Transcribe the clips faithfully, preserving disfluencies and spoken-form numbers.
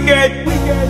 Wicked.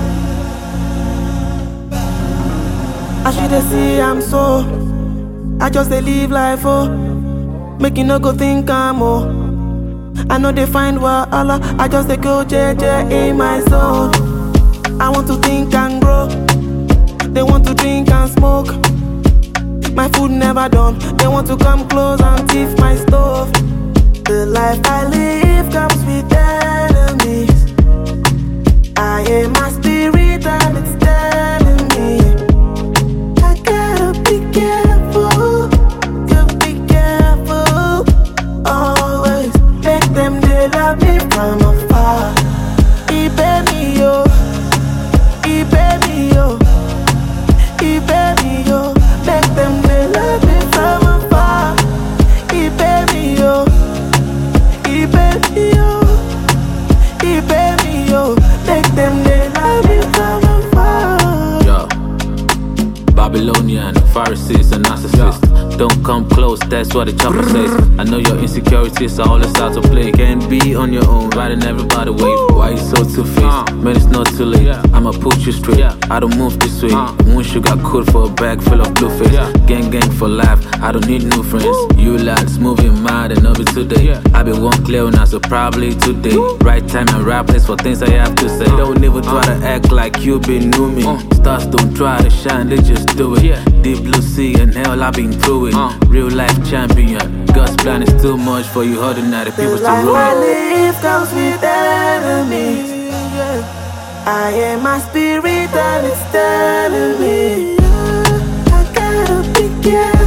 As you dey see I'm so, I just dey live life oh. Make you no go think I'm oh. I know they find wahala, I just dey go J J in my soul. I want to think and grow. They want to drink and smoke. My food never done. They want to come close and thief my stove. The life I live comes with enemies. I am my spirit and it's telling me I gotta be careful, gotta be careful. Always make them they love me from afar. He baby yo, he baby yo, he baby yo. Make them they love me from afar. He baby yo, he baby yo, he baby yo. Make them they love me from afar. Yo, Babylonian, Pharisees and narcissists. Don't come close, that's what the chopper says. I know your insecurities are all it's out to play. Can't be on your own, riding everybody wave. Why you so two-faced? Man, it's not too late. I'ma put you straight. I don't move this way. One sugar coat for a bag full of blue face. Gang gang for life, I don't need new friends. You lads moving mad and over today. I been one clear now, so probably today. Right time and right place for things I have to say. Don't ever try to act like you been new me. Stars don't try to shine, they just do it. Deep blue sea and hell, I've been through it. Real life champion. God's plan is too much for you ordinary people to life rule. I live comes with enemies. I am my spirit and it's telling me I gotta be careful.